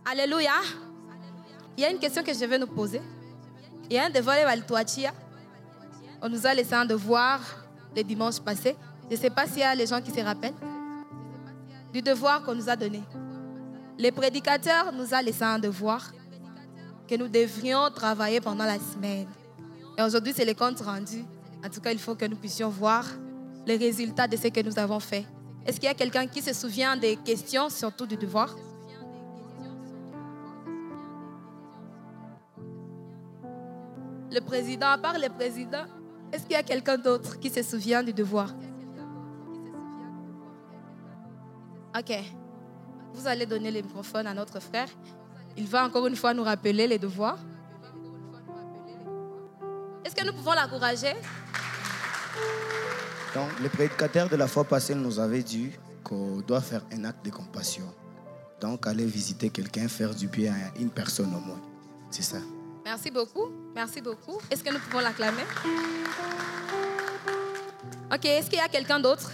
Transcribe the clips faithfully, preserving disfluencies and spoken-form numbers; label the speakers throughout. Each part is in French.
Speaker 1: Alléluia. Il y a une question que je vais nous poser. Il y a un devoir de on nous a laissé un devoir le dimanche passé. Je ne sais pas s'il y a les gens qui se rappellent du devoir qu'on nous a donné. Le prédicateur nous a laissé un devoir que nous devrions travailler pendant la semaine. Et aujourd'hui, c'est le compte rendu. En tout cas, il faut que nous puissions voir les résultats de ce que nous avons fait. Est-ce qu'il y a quelqu'un qui se souvient des questions, surtout du devoir? Le président, à part le président, est-ce qu'il y a quelqu'un d'autre qui se souvient du devoir? Ok. Vous allez donner le microphone à notre frère. Il va encore une fois nous rappeler les devoirs. Est-ce que nous pouvons l'encourager?
Speaker 2: Donc, le prédicateur de la fois passée nous avait dit qu'on doit faire un acte de compassion. Donc, aller visiter quelqu'un, faire du bien à une personne au moins. C'est ça.
Speaker 1: Merci beaucoup. Merci beaucoup. Est-ce que nous pouvons l'acclamer? Ok, est-ce qu'il y a quelqu'un d'autre?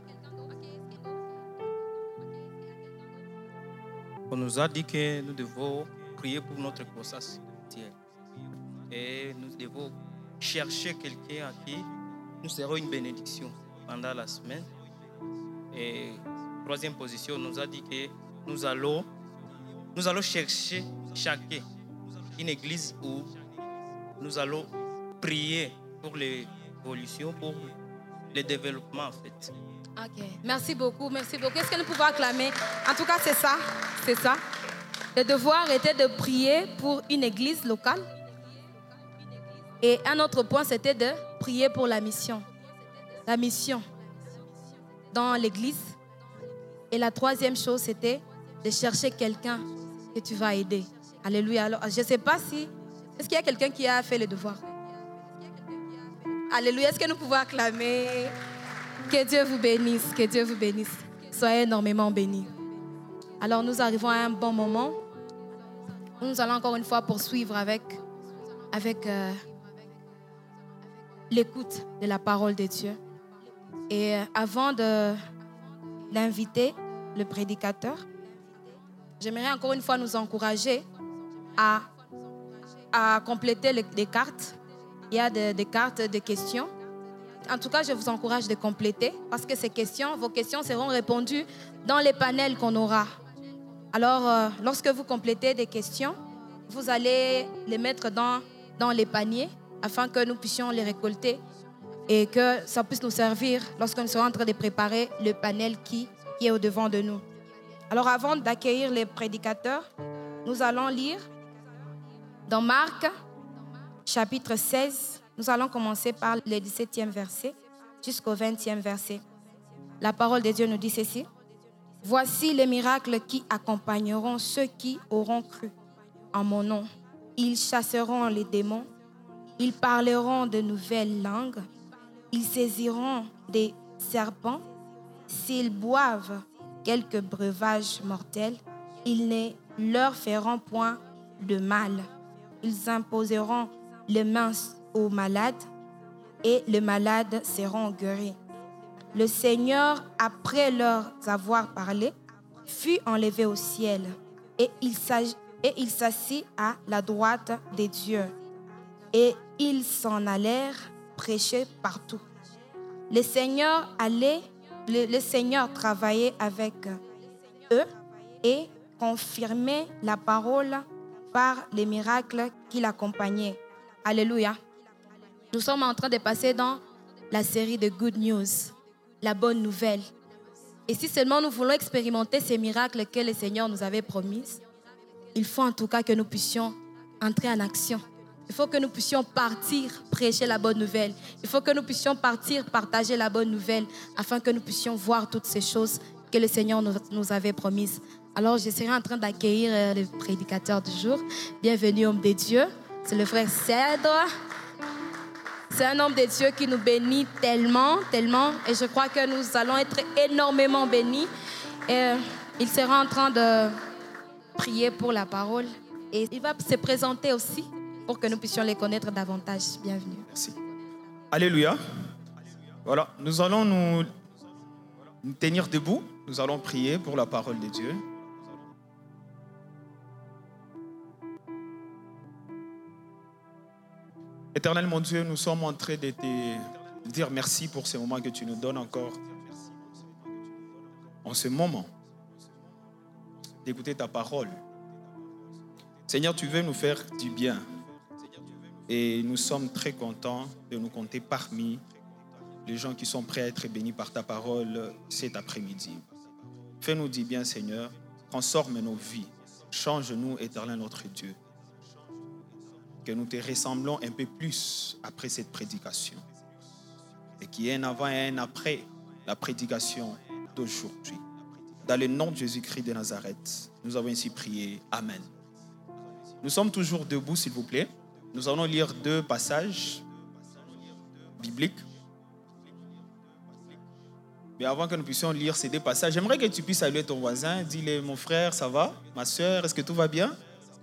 Speaker 3: On nous a dit que nous devons prier pour notre grossesse. Et nous devons chercher quelqu'un à qui nous serons une bénédiction pendant la semaine. Et troisième position, on nous a dit que nous allons, nous allons chercher chacun une église où nous allons prier pour l'évolution, pour le développement en fait.
Speaker 1: Ok, merci beaucoup, merci beaucoup. Est-ce que nous pouvons acclamer? En tout cas, c'est ça, c'est ça. Le devoir était de prier pour une église locale. Et un autre point, c'était de prier pour la mission. La mission dans l'église. Et la troisième chose, c'était de chercher quelqu'un que tu vas aider. Alléluia. Alors, je ne sais pas si... Est-ce qu'il y a quelqu'un qui a fait le devoir? Alléluia. Est-ce que nous pouvons acclamer? Que Dieu vous bénisse. Que Dieu vous bénisse. Soyez énormément bénis. Alors, nous arrivons à un bon moment. Nous allons encore une fois poursuivre avec, avec euh, l'écoute de la parole de Dieu. Et euh, avant de l'inviter, le prédicateur, j'aimerais encore une fois nous encourager à, à compléter les, les cartes. Il y a des, des cartes de questions. En tout cas, je vous encourage de compléter parce que ces questions, vos questions seront répondues dans les panels qu'on aura. Alors, euh, lorsque vous complétez des questions, vous allez les mettre dans, dans les paniers afin que nous puissions les récolter et que ça puisse nous servir lorsque nous serons en train de préparer le panel qui, qui est au-devant de nous. Alors, avant d'accueillir les prédicateurs, nous allons lire dans Marc, chapitre seize. Nous allons commencer par le dix-septième verset jusqu'au vingtième verset. La parole de Dieu nous dit ceci. « Voici les miracles qui accompagneront ceux qui auront cru en mon nom. Ils chasseront les démons, ils parleront de nouvelles langues, ils saisiront des serpents, s'ils boivent quelques breuvages mortels, ils ne leur feront point de mal. Ils imposeront les mains aux malades et les malades seront guéris. » Le Seigneur, après leur avoir parlé, fut enlevé au ciel et il s'assit à la droite des dieux. Et ils s'en allèrent prêcher partout. Le Seigneur allait, le, le Seigneur travaillait avec eux et confirmait la parole par les miracles qui l'accompagnaient. Alléluia. Nous sommes en train de passer dans la série de Good News, la bonne nouvelle. Et si seulement nous voulons expérimenter ces miracles que le Seigneur nous avait promis, il faut en tout cas que nous puissions entrer en action. Il faut que nous puissions partir prêcher la bonne nouvelle. Il faut que nous puissions partir partager la bonne nouvelle afin que nous puissions voir toutes ces choses que le Seigneur nous, nous avait promises. Alors, je serai en train d'accueillir le prédicateur du jour. Bienvenue, homme de Dieu. C'est le frère Cèdre. C'est un homme de Dieu qui nous bénit tellement, tellement. Et je crois que nous allons être énormément bénis. Et il sera en train de prier pour la parole. Et il va se présenter aussi pour que nous puissions les connaître davantage. Bienvenue.
Speaker 4: Merci. Alléluia. Voilà, nous allons nous, nous tenir debout. Nous allons prier pour la parole de Dieu. Éternel mon Dieu, nous sommes en train de te dire merci pour ce moment que tu nous donnes encore. En ce moment, d'écouter ta parole. Seigneur, tu veux nous faire du bien. Et nous sommes très contents de nous compter parmi les gens qui sont prêts à être bénis par ta parole cet après-midi. Fais-nous du bien, Seigneur. Transforme nos vies. Change-nous, Éternel notre Dieu. Que nous te ressemblons un peu plus après cette prédication. Et qu'il y ait un avant et un après la prédication d'aujourd'hui. Dans le nom de Jésus-Christ de Nazareth, nous avons ainsi prié. Amen. Nous sommes toujours debout, s'il vous plaît. Nous allons lire deux passages bibliques. Mais avant que nous puissions lire ces deux passages, j'aimerais que tu puisses saluer ton voisin. Dis-le, mon frère, ça va? Ma soeur, est-ce que tout va bien?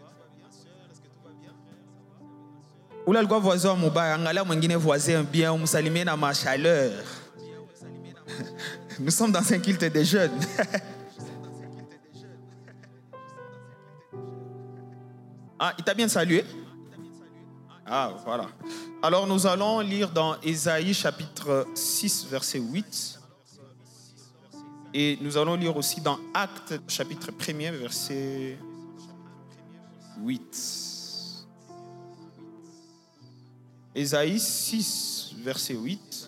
Speaker 4: Oula, le voisin, mon bar, angala, mon guiné voisin, bien, on salimé dans ma chaleur. Nous sommes dans un culte des jeunes. Ah, il t'a bien salué? Ah, voilà. Alors, nous allons lire dans Ésaïe chapitre six, verset huit. Et nous allons lire aussi dans Actes chapitre un, verset huit. Ésaïe six, verset huit.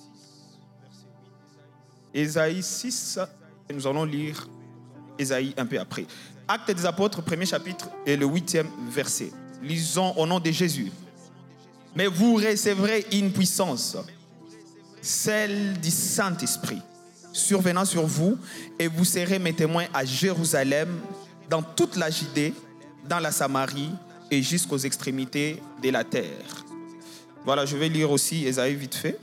Speaker 4: Ésaïe six, et nous allons lire Ésaïe un peu après. Actes des apôtres, premier chapitre et le huitième verset. Lisons au nom de Jésus. Mais vous recevrez une puissance, celle du Saint-Esprit, survenant sur vous, et vous serez mes témoins à Jérusalem, dans toute la Judée, dans la Samarie et jusqu'aux extrémités de la terre. Voilà, je vais lire aussi Ésaïe vite fait.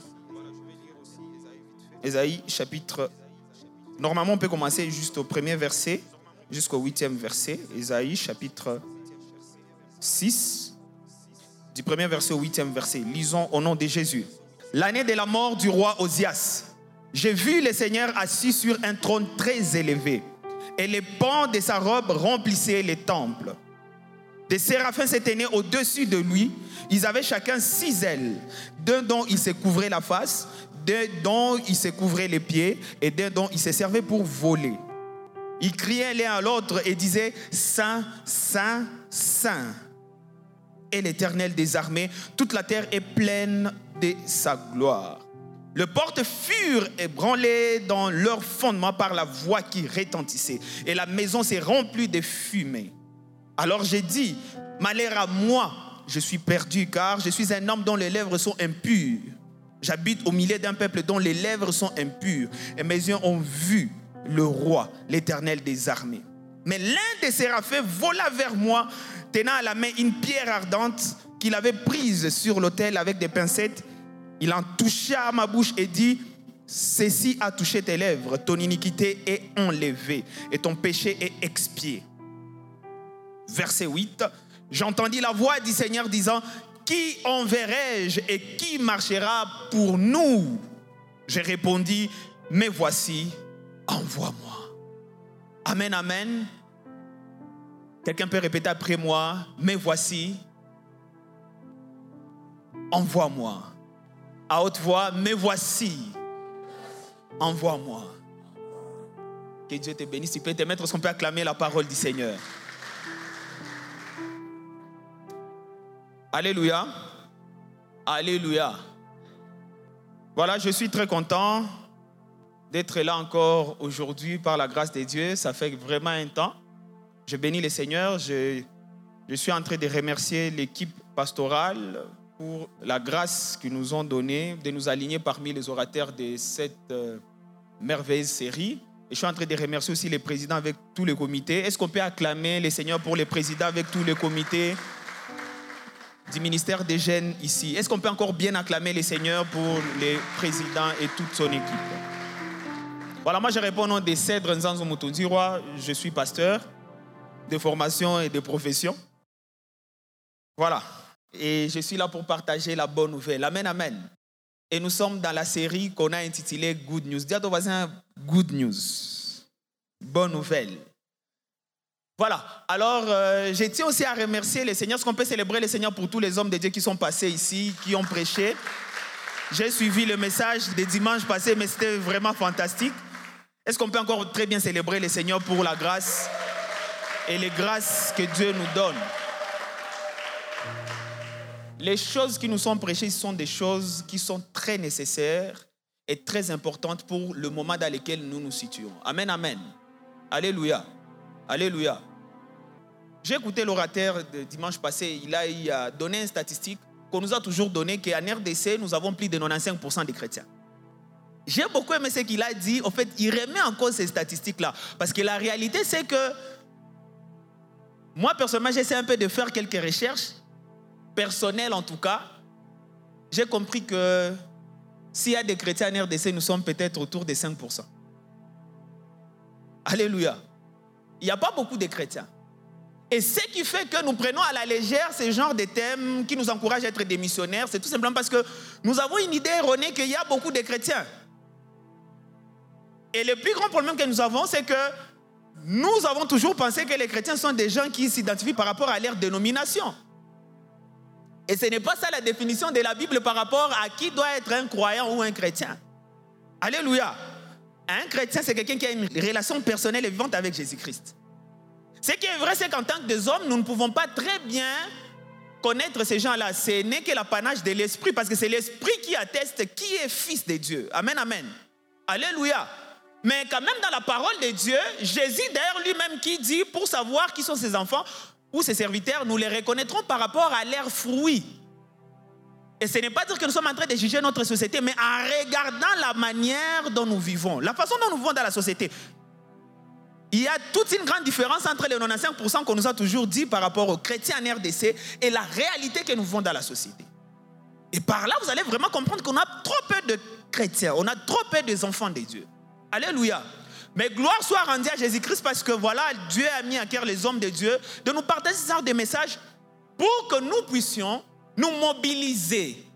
Speaker 4: Ésaïe chapitre... Normalement, on peut commencer juste au premier verset, jusqu'au huitième verset. Ésaïe chapitre six, du premier verset au huitième verset. Lisons au nom de Jésus. L'année de la mort du roi Osias, j'ai vu le Seigneur assis sur un trône très élevé, et les pans de sa robe remplissaient les temples. Des séraphins se tenaient au-dessus de lui. Ils avaient chacun six ailes, d'un dont il se couvrait la face, d'un dont il se couvrait les pieds, et d'un dont il se servait pour voler. Ils criaient l'un à l'autre et disaient « Saint, Saint, Saint » est l'Éternel des armées. Toute la terre est pleine de sa gloire. Les portes furent ébranlées dans leur fondement par la voix qui retentissait, et la maison s'est remplie de fumée. Alors j'ai dit, malheur à moi, je suis perdu, car je suis un homme dont les lèvres sont impures. J'habite au milieu d'un peuple dont les lèvres sont impures, et mes yeux ont vu le roi, l'Éternel des armées. Mais l'un des séraphins vola vers moi, tenant à la main une pierre ardente qu'il avait prise sur l'autel avec des pincettes. Il en toucha à ma bouche et dit, ceci a touché tes lèvres, ton iniquité est enlevée et ton péché est expié. Verset huit, j'entendis la voix du Seigneur disant, qui enverrai-je et qui marchera pour nous? J'ai répondu, mais voici, envoie-moi. Amen, amen. Quelqu'un peut répéter après moi, mais voici, envoie-moi. À haute voix, mais voici, envoie-moi. Que Dieu te bénisse. Tu peux te mettre, est-ce qu'on peut acclamer la parole du Seigneur? Alléluia. Alléluia. Voilà, je suis très content d'être là encore aujourd'hui par la grâce de Dieu. Ça fait vraiment un temps. Je bénis le Seigneur. Je, je suis en train de remercier l'équipe pastorale pour la grâce qu'ils nous ont donnée de nous aligner parmi les orateurs de cette euh, merveilleuse série. Et je suis en train de remercier aussi les présidents avec tous les comités. Est-ce qu'on peut acclamer le Seigneur pour les présidents avec tous les comités du ministère des jeunes ici? Est-ce qu'on peut encore bien acclamer le Seigneur pour les présidents et toute son équipe? Voilà, moi je réponds au nom de Cèdre Nzanzo Mutundirwa. Je suis pasteur de formation et de profession. Voilà. Et je suis là pour partager la bonne nouvelle. Amen, amen. Et nous sommes dans la série qu'on a intitulée Good News. Dis à ton voisin, Good News. Bonne nouvelle. Voilà. Alors, euh, je tiens aussi à remercier le Seigneur. Est-ce qu'on peut célébrer le Seigneur pour tous les hommes de Dieu qui sont passés ici, qui ont prêché? J'ai suivi le message des dimanches passés, mais c'était vraiment fantastique. Est-ce qu'on peut encore très bien célébrer le Seigneur pour la grâce et les grâces que Dieu nous donne? Les choses qui nous sont prêchées sont des choses qui sont très nécessaires et très importantes pour le moment dans lequel nous nous situons. Amen, amen. Alléluia. Alléluia. J'ai écouté l'orateur de dimanche passé. Il a, il a donné une statistique qu'on nous a toujours donnée, qu'en R D C, nous avons plus de quatre-vingt-quinze pour cent des chrétiens. J'ai beaucoup aimé ce qu'il a dit. En fait, il remet en cause ces statistiques-là. Parce que la réalité, c'est que moi, personnellement, j'essaie un peu de faire quelques recherches, personnelles en tout cas. J'ai compris que s'il y a des chrétiens en R D C, nous sommes peut-être autour de cinq pour cent. Alléluia. Il n'y a pas beaucoup de chrétiens. Et ce qui fait que nous prenons à la légère ce genre de thèmes qui nous encouragent à être des missionnaires, c'est tout simplement parce que nous avons une idée erronée qu'il y a beaucoup de chrétiens. Et le plus grand problème que nous avons, c'est que nous avons toujours pensé que les chrétiens sont des gens qui s'identifient par rapport à leur dénomination. Et ce n'est pas ça la définition de la Bible par rapport à qui doit être un croyant ou un chrétien. Alléluia. Un chrétien, c'est quelqu'un qui a une relation personnelle et vivante avec Jésus-Christ. Ce qui est vrai, c'est qu'en tant que des hommes, nous ne pouvons pas très bien connaître ces gens-là. Ce n'est que l'apanage de l'Esprit, parce que c'est l'Esprit qui atteste qui est fils de Dieu. Amen, amen. Alléluia. Mais quand même dans la parole de Dieu, Jésus d'ailleurs lui-même qui dit, pour savoir qui sont ses enfants ou ses serviteurs, nous les reconnaîtrons par rapport à leurs fruits. Et ce n'est pas dire que nous sommes en train de juger notre société, mais en regardant la manière dont nous vivons, la façon dont nous vivons dans la société. Il y a toute une grande différence entre les quatre-vingt-quinze pour cent qu'on nous a toujours dit par rapport aux chrétiens en R D C et la réalité que nous vivons dans la société. Et par là, vous allez vraiment comprendre qu'on a trop peu de chrétiens, on a trop peu des enfants de Dieu. Alléluia. Mais gloire soit rendue à Jésus-Christ parce que voilà, Dieu a mis à cœur les hommes de Dieu de nous partager ce genre de messages pour que nous puissions nous mobiliser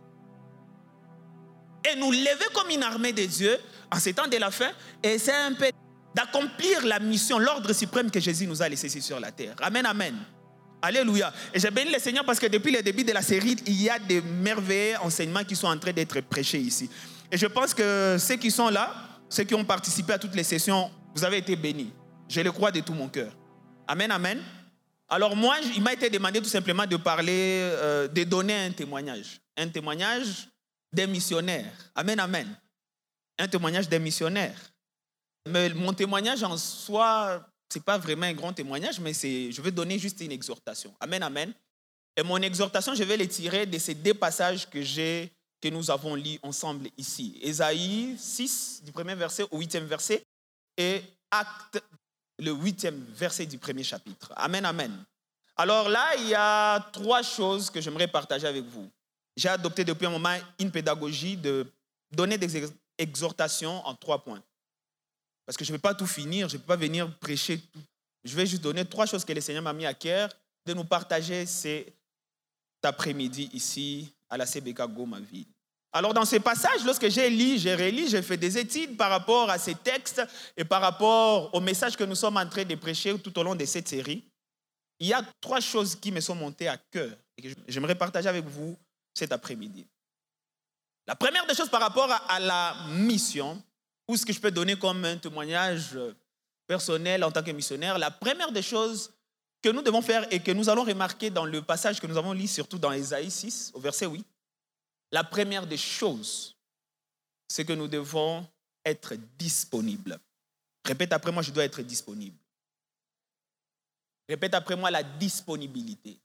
Speaker 4: et nous lever comme une armée de Dieu en ces temps de la fin et essayer un peu d'accomplir la mission, l'ordre suprême que Jésus nous a laissé ici sur la terre. Amen, amen. Alléluia. Et j'ai béni le Seigneur parce que depuis le début de la série, il y a des merveilleux enseignements qui sont en train d'être prêchés ici. Et je pense que ceux qui sont là, ceux qui ont participé à toutes les sessions, vous avez été bénis. Je le crois de tout mon cœur. Amen, amen. Alors moi, il m'a été demandé tout simplement de parler, euh, de donner un témoignage. Un témoignage des missionnaires. Amen, amen. Un témoignage des missionnaires. Mais mon témoignage en soi, ce n'est pas vraiment un grand témoignage, mais c'est, je vais donner juste une exhortation. Amen, amen. Et mon exhortation, je vais les tirer de ces deux passages que, j'ai, que nous avons lus ensemble ici. Ésaïe six, du premier verset au huitième verset, et Actes, le huitième verset du premier chapitre. Amen, amen. Alors là, il y a trois choses que j'aimerais partager avec vous. J'ai adopté depuis un moment une pédagogie de donner des exhortations en trois points. Parce que je ne peux pas tout finir, je ne peux pas venir prêcher tout. Je vais juste donner trois choses que le Seigneur m'a mis à cœur de nous partager cet après-midi ici à la C B K Goma Ville. Alors dans ce passage, lorsque j'ai lu, j'ai relu, j'ai fait des études par rapport à ces textes et par rapport au message que nous sommes en train de prêcher tout au long de cette série, il y a trois choses qui me sont montées à cœur et que j'aimerais partager avec vous cet après-midi. La première des choses par rapport à la mission, ou ce que je peux donner comme un témoignage personnel en tant que missionnaire, la première des choses que nous devons faire et que nous allons remarquer dans le passage que nous avons lu, surtout dans Ésaïe six, au verset huit, la première des choses, c'est que nous devons être disponibles. Répète après moi, je dois être disponible. Répète après moi, la disponibilité.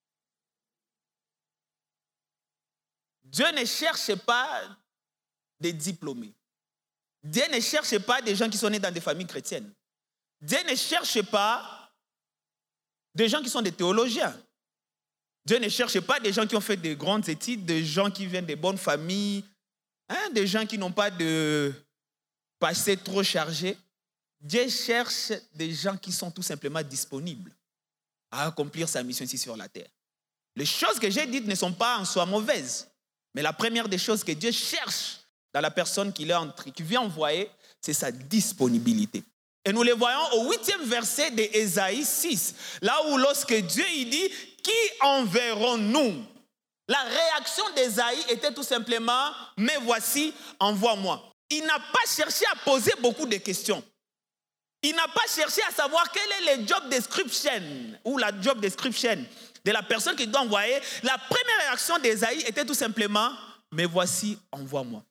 Speaker 4: Dieu ne cherche pas des diplômés. Dieu ne cherche pas des gens qui sont nés dans des familles chrétiennes. Dieu ne cherche pas des gens qui sont des théologiens. Dieu ne cherche pas des gens qui ont fait de grandes études, des gens qui viennent de bonnes familles, hein, des gens qui n'ont pas de passé trop chargé. Dieu cherche des gens qui sont tout simplement disponibles à accomplir sa mission ici sur la terre. Les choses que j'ai dites ne sont pas en soi mauvaises, mais la première des choses que Dieu cherche dans la personne qu'il est qui vient envoyer, c'est sa disponibilité. Et nous les voyons au huitième verset d'Ésaïe six. Là où lorsque Dieu il dit, qui enverrons-nous? La réaction d'Ésaïe était tout simplement, mais voici, envoie-moi. Il n'a pas cherché à poser beaucoup de questions. Il n'a pas cherché à savoir quel est le job description ou la job description de la personne qu'il doit envoyer. La première réaction d'Ésaïe était tout simplement, mais voici, envoie-moi.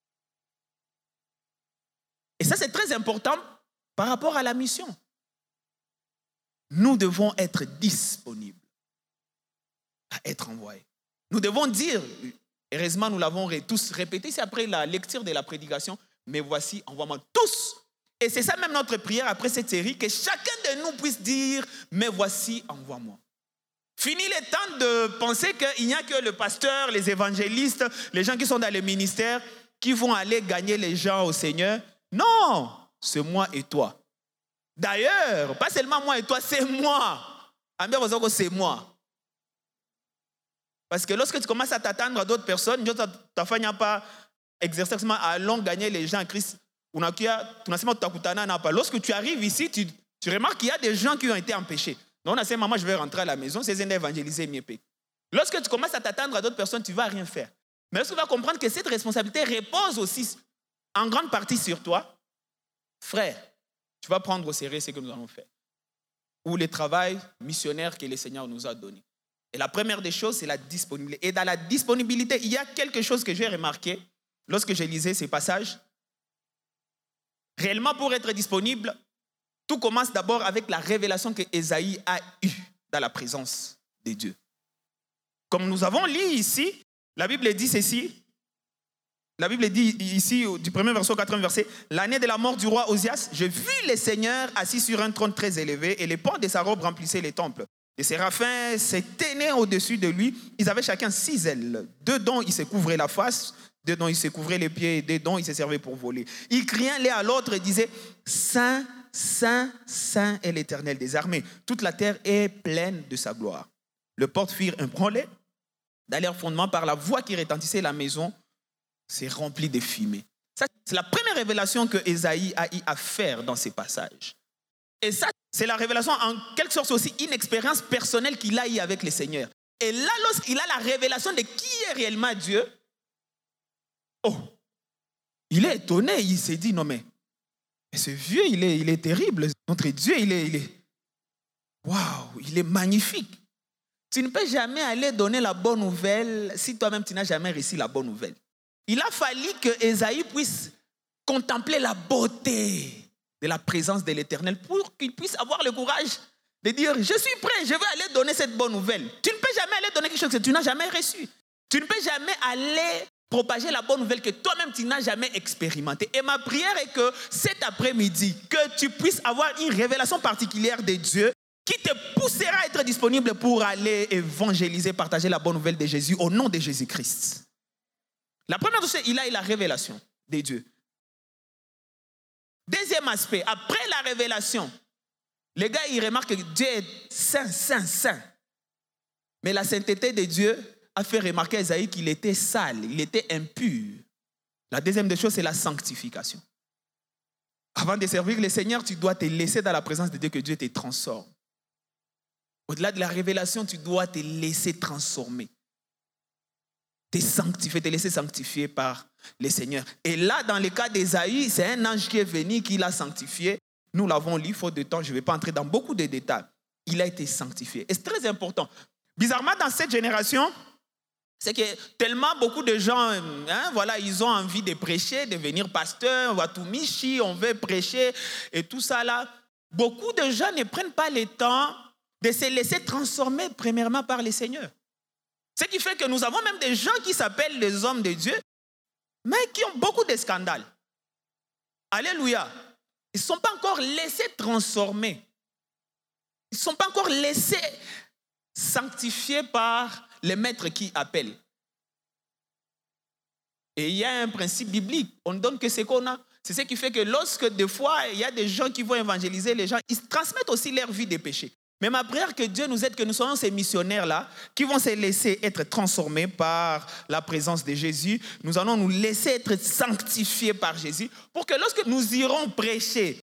Speaker 4: Et ça, c'est très important par rapport à la mission. Nous devons être disponibles à être envoyés. Nous devons dire, heureusement nous l'avons tous répété, c'est après la lecture de la prédication, mais voici, envoie-moi tous. Et c'est ça même notre prière après cette série, que chacun de nous puisse dire, mais voici, envoie-moi. Fini le temps de penser qu'il n'y a que le pasteur, les évangélistes, les gens qui sont dans le ministère, qui vont aller gagner les gens au Seigneur. Non, c'est moi et toi. D'ailleurs, pas seulement moi et toi, c'est moi. C'est moi. Parce que lorsque tu commences à t'attendre à d'autres personnes, tu n'as pas exercé à long gagner les gens en Christ. Lorsque tu arrives ici, tu, tu remarques qu'il y a des gens qui ont été empêchés. Donc on a dit, maman, je vais rentrer à la maison, c'est un évangéliser mieux. Lorsque tu commences à t'attendre à d'autres personnes, tu ne vas rien faire. Mais lorsque tu vas comprendre que cette responsabilité repose aussi en grande partie sur toi, frère, tu vas prendre au sérieux ce que nous allons faire. Ou le travail missionnaire que le Seigneur nous a donné. Et la première des choses, c'est la disponibilité. Et dans la disponibilité, il y a quelque chose que j'ai remarqué lorsque je lisais ces passages. Réellement, pour être disponible, tout commence d'abord avec la révélation que Ésaïe a eue dans la présence de Dieu. Comme nous avons lu ici, la Bible dit ceci. La Bible dit ici, du premier verset au quatrième verset, l'année de la mort du roi Osias, je vis le Seigneur assis sur un trône très élevé et les pans de sa robe remplissaient les temples. Les séraphins s'éteignaient au-dessus de lui. Ils avaient chacun six ailes. Deux dont ils se couvraient la face, deux dont ils se couvraient les pieds, et deux dont ils se servaient pour voler. Ils criaient l'un à l'autre et disaient, Saint, Saint, Saint est l'Éternel des armées. Toute la terre est pleine de sa gloire. Les portes firent un branlet. Dans leur fondement, par la voix qui retentissait, la maison s'est remplie de fumée. Ça, c'est la première révélation que Ésaïe a eu à faire dans ces passages. Et ça, c'est la révélation, en quelque sorte aussi, une expérience personnelle qu'il a eue avec le Seigneur. Et là, lorsqu'il a la révélation de qui est réellement Dieu, oh, il est étonné, il s'est dit, non mais, ce vieux, il est, il est terrible. Notre Dieu, il est, il est, waouh, il est magnifique. Tu ne peux jamais aller donner la bonne nouvelle si toi-même tu n'as jamais reçu la bonne nouvelle. Il a fallu que Ésaïe puisse contempler la beauté de la présence de l'Éternel pour qu'il puisse avoir le courage de dire, je suis prêt, je vais aller donner cette bonne nouvelle. Tu ne peux jamais aller donner quelque chose que tu n'as jamais reçu. Tu ne peux jamais aller propager la bonne nouvelle que toi-même tu n'as jamais expérimenté. Et ma prière est que cet après-midi, que tu puisses avoir une révélation particulière de Dieu qui te poussera à être disponible pour aller évangéliser, partager la bonne nouvelle de Jésus au nom de Jésus-Christ. La première chose, il a eu la révélation de Dieu. Deuxième aspect, après la révélation, les gars, ils remarquent que Dieu est saint, saint, saint. Mais la sainteté de Dieu a fait remarquer à Ésaïe qu'il était sale, il était impur. La deuxième des choses, c'est la sanctification. Avant de servir le Seigneur, tu dois te laisser dans la présence de Dieu, que Dieu te transforme. Au-delà de la révélation, tu dois te laisser transformer. Te sanctifier, te laisser sanctifier par le Seigneur. Et là, dans le cas d'Ésaïe, c'est un ange qui est venu, qui l'a sanctifié. Nous l'avons lu, faute de temps, je ne vais pas entrer dans beaucoup de détails. Il a été sanctifié. Et c'est très important. Bizarrement, dans cette génération, c'est que tellement beaucoup de gens, hein, voilà, ils ont envie de prêcher, de devenir pasteur, on va tout michi, on veut prêcher et tout ça là. Beaucoup de gens ne prennent pas le temps de se laisser transformer premièrement par le Seigneur. Ce qui fait que nous avons même des gens qui s'appellent les hommes de Dieu, mais qui ont beaucoup de scandales. Alléluia. Ils ne sont pas encore laissés transformer. Ils ne sont pas encore laissés sanctifier par les maîtres qui appellent. Et il y a un principe biblique. On ne donne que ce qu'on a. C'est ce qui fait que lorsque des fois, il y a des gens qui vont évangéliser les gens, ils transmettent aussi leur vie des péchés. Mais ma prière, que Dieu nous aide, que nous soyons ces missionnaires-là, qui vont se laisser être transformés par la présence de Jésus. Nous allons nous laisser être sanctifiés par Jésus, pour que lorsque nous irons prêcher,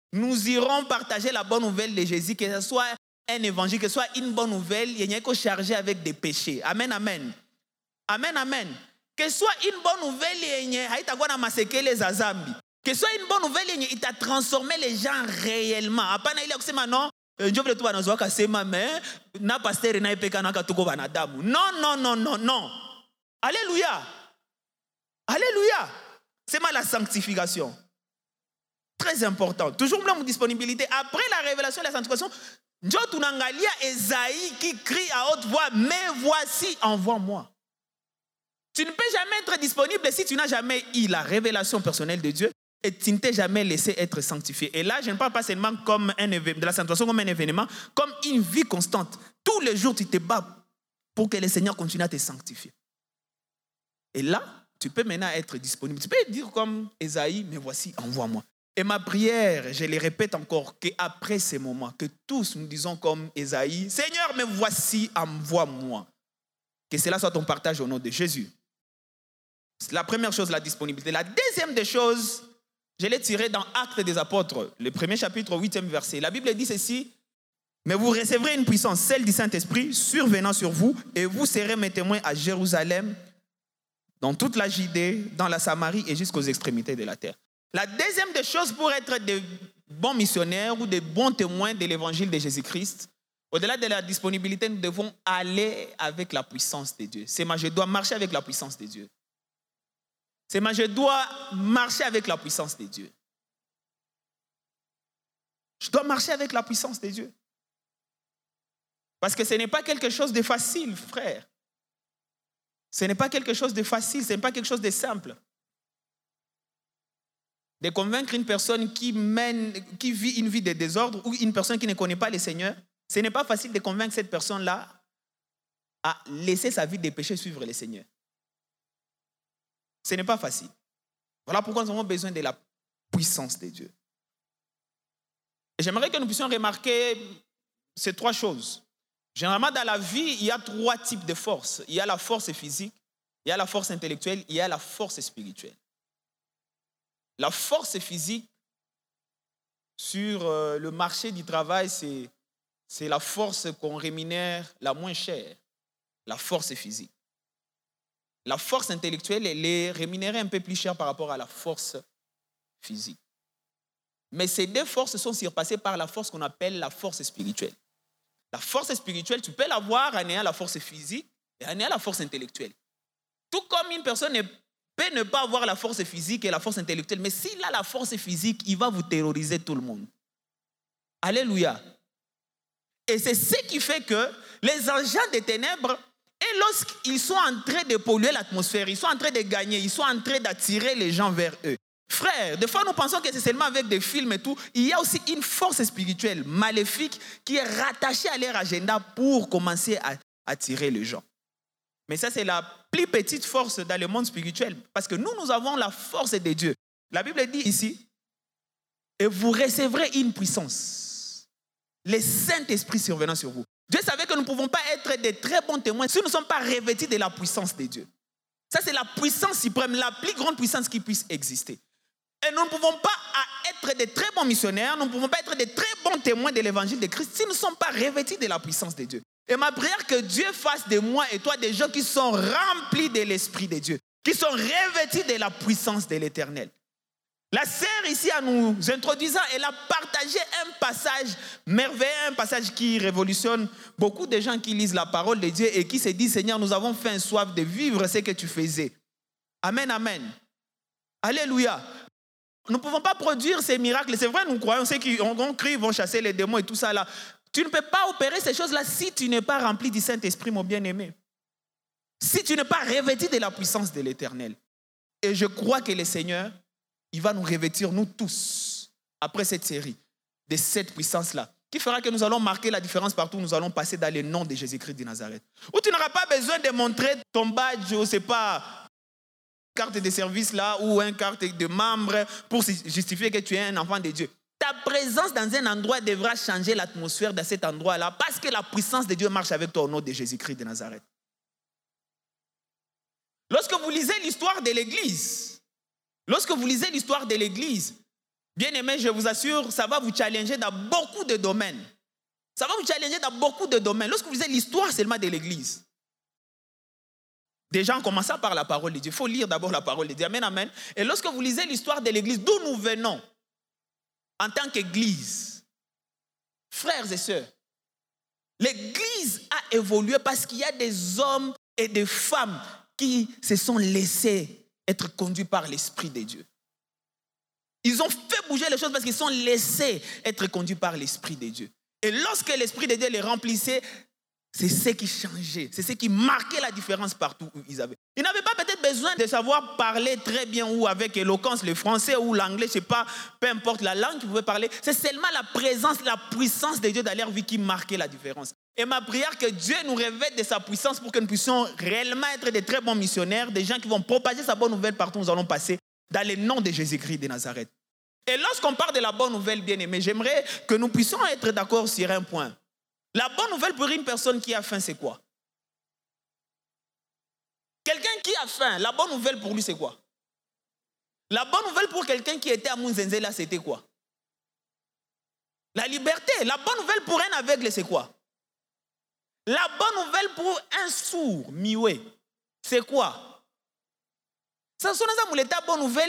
Speaker 4: nous irons partager la bonne nouvelle de Jésus, que ce soit un évangile, que ce soit une bonne nouvelle, il n'y a qu'à charger avec des péchés. Amen, amen. Amen, amen. Que ce soit une bonne nouvelle, il n'y a qu'à massacrer les azambi. Que ce soit une bonne nouvelle, il t'a transformé les gens réellement. Après, il y a que non, je veux tout nous voir c'est ma mère, na pasteur na epeka na katuko banadamu. Non, non, non, non, non. Alléluia. Alléluia. C'est ma la sanctification. Très important. Toujours la disponibilité. Après la révélation de la sanctification, Njotunangalia Esaïe qui crie à haute voix, mais voici, envoie-moi. Tu ne peux jamais être disponible si tu n'as jamais eu la révélation personnelle de Dieu et tu ne t'es jamais laissé être sanctifié. Et là, je ne parle pas seulement comme un événement, de la sanctification comme un événement, comme une vie constante. Tous les jours, tu te bats pour que le Seigneur continue à te sanctifier. Et là, tu peux maintenant être disponible. Tu peux dire comme Esaïe, mais voici, envoie-moi. Et ma prière, je le répète encore, qu'après ces moments, que tous nous disons comme Esaïe, Seigneur, mais voici, envoie-moi. Que cela soit ton partage au nom de Jésus. C'est la première chose, la disponibilité. La deuxième des choses, je l'ai tiré dans Actes des Apôtres, le premier chapitre, huitième verset. La Bible dit ceci, mais vous recevrez une puissance, celle du Saint-Esprit, survenant sur vous, et vous serez mes témoins à Jérusalem, dans toute la Judée, dans la Samarie et jusqu'aux extrémités de la terre. La deuxième des choses pour être de bons missionnaires ou de bons témoins de l'évangile de Jésus-Christ, au-delà de la disponibilité, nous devons aller avec la puissance de Dieu. C'est moi, je dois marcher avec la puissance de Dieu. C'est moi, je dois marcher avec la puissance de Dieu. Je dois marcher avec la puissance de Dieu. Parce que ce n'est pas quelque chose de facile, frère. Ce n'est pas quelque chose de facile, ce n'est pas quelque chose de simple. De convaincre une personne qui mène, qui vit une vie de désordre ou une personne qui ne connaît pas le Seigneur, ce n'est pas facile de convaincre cette personne-là à laisser sa vie de péché suivre le Seigneur. Ce n'est pas facile. Voilà pourquoi nous avons besoin de la puissance de Dieu. Et j'aimerais que nous puissions remarquer ces trois choses. Généralement, dans la vie, il y a trois types de forces. Il y a la force physique, il y a la force intellectuelle, il y a la force spirituelle. La force physique sur euh, le marché du travail, c'est, c'est la force qu'on rémunère la moins chère, la force physique. La force intellectuelle, elle est rémunérée un peu plus cher par rapport à la force physique. Mais ces deux forces sont surpassées par la force qu'on appelle la force spirituelle. La force spirituelle, tu peux l'avoir en ayant la force physique et en ayant la force intellectuelle. Tout comme une personne peut ne pas avoir la force physique et la force intellectuelle, mais s'il a la force physique, il va vous terroriser tout le monde. Alléluia. Et c'est ce qui fait que les agents des ténèbres, et lorsqu'ils sont en train de polluer l'atmosphère, ils sont en train de gagner, ils sont en train d'attirer les gens vers eux. Frère, des fois nous pensons que c'est seulement avec des films et tout. Il y a aussi une force spirituelle maléfique qui est rattachée à leur agenda pour commencer à attirer les gens. Mais ça, c'est la plus petite force dans le monde spirituel. Parce que nous, nous avons la force de Dieu. La Bible dit ici, et vous recevrez une puissance, le Saint-Esprit survenant sur vous. Dieu savait que nous ne pouvons pas être des très bons témoins si nous ne sommes pas revêtus de la puissance de Dieu. Ça, c'est la puissance suprême, la plus grande puissance qui puisse exister. Et nous ne pouvons pas être des très bons missionnaires, nous ne pouvons pas être des très bons témoins de l'évangile de Christ si nous ne sommes pas revêtus de la puissance de Dieu. Et ma prière, que Dieu fasse de moi et toi des gens qui sont remplis de l'Esprit de Dieu, qui sont revêtus de la puissance de l'Éternel. La sœur ici, en nous introduisant, elle a partagé un passage merveilleux, un passage qui révolutionne beaucoup de gens qui lisent la parole de Dieu et qui se disent, Seigneur, nous avons faim, soif de vivre ce que tu faisais. Amen, amen. Alléluia. Nous ne pouvons pas produire ces miracles. C'est vrai, nous croyons, ceux qui ont cru vont chasser les démons et tout ça là. Tu ne peux pas opérer ces choses-là si tu n'es pas rempli du Saint-Esprit, mon bien-aimé. Si tu n'es pas revêtu de la puissance de l'Éternel. Et je crois que le Seigneur, il va nous revêtir, nous tous, après cette série, de cette puissance-là, qui fera que nous allons marquer la différence partout où nous allons passer dans le nom de Jésus-Christ de Nazareth. Où tu n'auras pas besoin de montrer ton badge, je ne sais pas, carte de service là, ou une carte de membre pour justifier que tu es un enfant de Dieu. Ta présence dans un endroit devra changer l'atmosphère de cet endroit-là parce que la puissance de Dieu marche avec toi au nom de Jésus-Christ de Nazareth. Lorsque vous lisez l'histoire de l'Église, lorsque vous lisez l'histoire de l'Église, Bien aimé, je vous assure, ça va vous challenger dans beaucoup de domaines. Ça va vous challenger dans beaucoup de domaines. Lorsque vous lisez l'histoire seulement de l'Église, déjà en commençant par la parole de Dieu, il faut lire d'abord la parole de Dieu. Amen, amen. Et lorsque vous lisez l'histoire de l'Église, d'où nous venons en tant qu'Église, frères et sœurs, l'Église a évolué parce qu'il y a des hommes et des femmes qui se sont laissés être conduits par l'Esprit de Dieu. Ils ont fait bouger les choses parce qu'ils sont laissés être conduits par l'Esprit de Dieu. Et lorsque l'Esprit de Dieu les remplissait, c'est ce qui changeait, c'est ce qui marquait la différence partout où ils avaient. Ils n'avaient pas peut-être besoin de savoir parler très bien ou avec éloquence le français ou l'anglais, je ne sais pas, peu importe la langue qu'ils pouvaient parler. C'est seulement la présence, la puissance de Dieu dans leur vie qui marquait la différence. Et ma prière, que Dieu nous révèle de sa puissance pour que nous puissions réellement être des très bons missionnaires, des gens qui vont propager sa bonne nouvelle partout où nous allons passer, dans le nom de Jésus-Christ de Nazareth. Et lorsqu'on parle de la bonne nouvelle, bien aimé, j'aimerais que nous puissions être d'accord sur un point. La bonne nouvelle pour une personne qui a faim, c'est quoi? Quelqu'un qui a faim, la bonne nouvelle pour lui, c'est quoi? La bonne nouvelle pour quelqu'un qui était à Mounzenzela, c'était quoi? La liberté. La bonne nouvelle pour un aveugle, c'est quoi? La bonne nouvelle pour un sourd, mioué, c'est quoi? Ça, c'est une bonne nouvelle.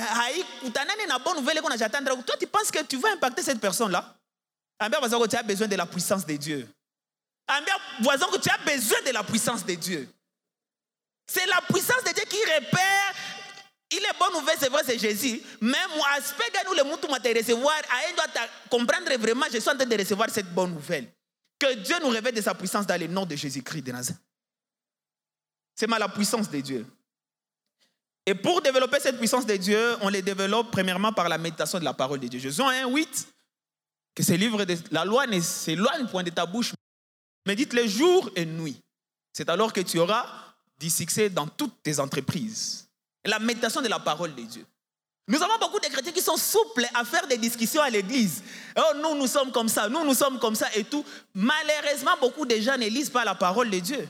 Speaker 4: Toi, tu penses que tu vas impacter cette personne-là? Ambia voisin que tu as besoin de la puissance de Dieu. Ambia voisin que tu as besoin de la puissance de Dieu. C'est la puissance de Dieu qui repère. Il est bonne nouvelle, c'est vrai, c'est Jésus. Mais moi, aspect que nous le monde doit te recevoir, il doit comprendre vraiment, je suis en train de recevoir cette bonne nouvelle. Que Dieu nous révèle de sa puissance dans le nom de Jésus-Christ de Nazareth. C'est mal la puissance de Dieu. Et pour développer cette puissance de Dieu, on les développe premièrement par la méditation de la parole de Dieu. Josué un, huit, que ce livre de la loi ne s'éloigne point de ta bouche. Médite-le jour et nuit. C'est alors que tu auras du succès dans toutes tes entreprises. Et la méditation de la parole de Dieu. Nous avons beaucoup de chrétiens qui sont souples à faire des discussions à l'église. Oh, nous, nous sommes comme ça, nous, nous sommes comme ça et tout. Malheureusement, beaucoup de gens ne lisent pas la parole de Dieu.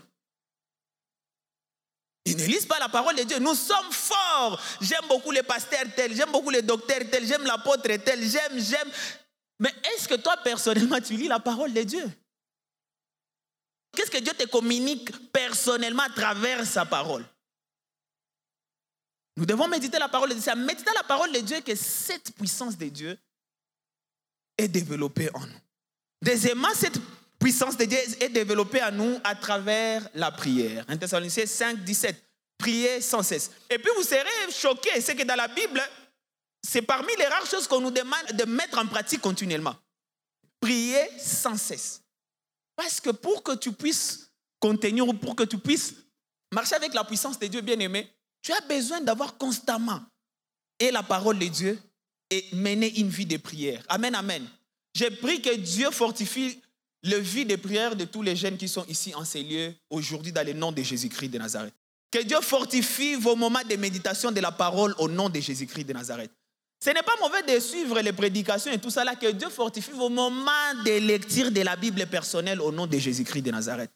Speaker 4: Ils ne lisent pas la parole de Dieu. Nous sommes forts. J'aime beaucoup les pasteurs tels, j'aime beaucoup les docteurs tels, j'aime l'apôtre tel, j'aime, j'aime. Mais est-ce que toi, personnellement, tu lis la parole de Dieu? Qu'est-ce que Dieu te communique personnellement à travers sa parole? Nous devons méditer la parole de Dieu. C'est à méditer la parole de Dieu que cette puissance de Dieu est développée en nous. Deuxièmement, cette puissance de Dieu est développée en nous à travers la prière. un Thessaloniciens cinq, dix-sept. Priez sans cesse. Et puis vous serez choqués, c'est que dans la Bible, c'est parmi les rares choses qu'on nous demande de mettre en pratique continuellement. Priez sans cesse. Parce que pour que tu puisses contenir ou pour que tu puisses marcher avec la puissance de Dieu bien-aimé, tu as besoin d'avoir constamment et la parole de Dieu et mener une vie de prière. Amen, amen. Je prie que Dieu fortifie le vie de prière de tous les jeunes qui sont ici en ces lieux aujourd'hui dans le nom de Jésus-Christ de Nazareth. Que Dieu fortifie vos moments de méditation de la parole au nom de Jésus-Christ de Nazareth. Ce n'est pas mauvais de suivre les prédications et tout ça là, que Dieu fortifie vos moments de lecture de la Bible personnelle au nom de Jésus-Christ de Nazareth.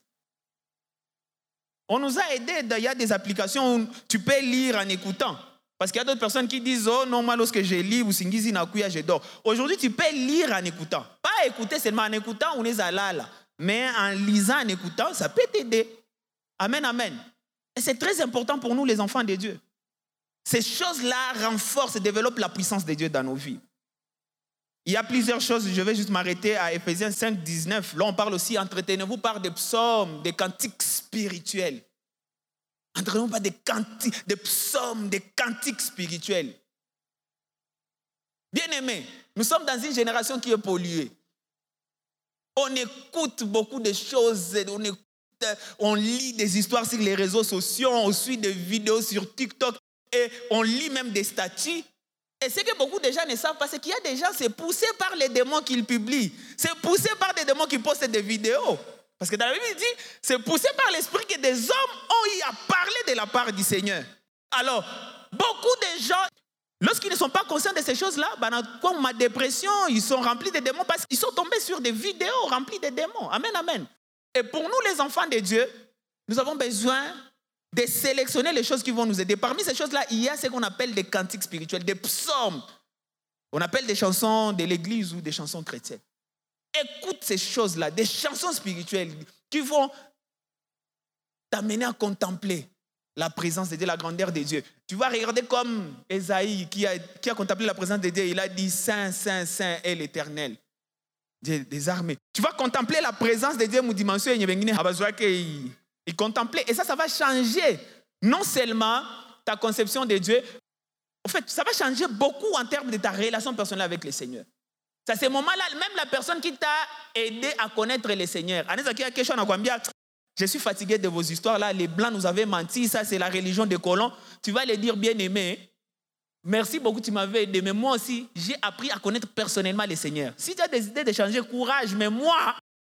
Speaker 4: On nous a aidés, il y a des applications où tu peux lire en écoutant. Parce qu'il y a d'autres personnes qui disent, oh non, moi lorsque je lis, ou singizi na kuya, je dors. Aujourd'hui, tu peux lire en écoutant. Pas écouter seulement en écoutant, on est à là, mais en lisant, en écoutant, ça peut t'aider. Amen, amen. Et c'est très important pour nous, les enfants de Dieu. Ces choses-là renforcent et développent la puissance de Dieu dans nos vies. Il y a plusieurs choses, je vais juste m'arrêter à Éphésiens cinq, dix-neuf. Là, on parle aussi, entretenez-vous par des psaumes, des cantiques spirituels. Entretenez-vous par des cantiques, des psaumes, des cantiques spirituels. Bien-aimés, nous sommes dans une génération qui est polluée. On écoute beaucoup de choses, on, écoute, on lit des histoires sur les réseaux sociaux, on suit des vidéos sur TikTok et on lit même des statuts. Et ce que beaucoup de gens ne savent pas, c'est qu'il y a des gens, c'est poussé par les démons qu'ils publient. C'est poussé par des démons qui postent des vidéos. Parce que dans la Bible, il dit, c'est poussé par l'esprit que des hommes ont eu à parler de la part du Seigneur. Alors, beaucoup de gens, lorsqu'ils ne sont pas conscients de ces choses-là, ben, comme ma dépression, ils sont remplis de démons parce qu'ils sont tombés sur des vidéos remplies de démons. Amen, amen. Et pour nous, les enfants de Dieu, nous avons besoin de sélectionner les choses qui vont nous aider. Parmi ces choses-là, il y a ce qu'on appelle des cantiques spirituels, des psaumes. On appelle des chansons de l'église ou des chansons chrétiennes. Écoute ces choses-là, des chansons spirituelles qui vont t'amener à contempler la présence de Dieu, la grandeur de Dieu. Tu vas regarder comme Ésaïe qui a, qui a contemplé la présence de Dieu. Il a dit, Saint, Saint, Saint est l'Éternel Dieu des armées. Tu vas contempler la présence de Dieu, dimension, il contemplait. Et ça, ça va changer non seulement ta conception de Dieu, en fait, ça va changer beaucoup en termes de ta relation personnelle avec le Seigneur. C'est à ce moment-là, même la personne qui t'a aidé à connaître le Seigneur, je suis fatigué de vos histoires là, les Blancs nous avaient menti, ça c'est la religion des colons. Tu vas les dire, bien-aimé, merci beaucoup, tu m'avais aidé, mais moi aussi, j'ai appris à connaître personnellement le Seigneur. Si tu as des idées de changer, courage, mais moi,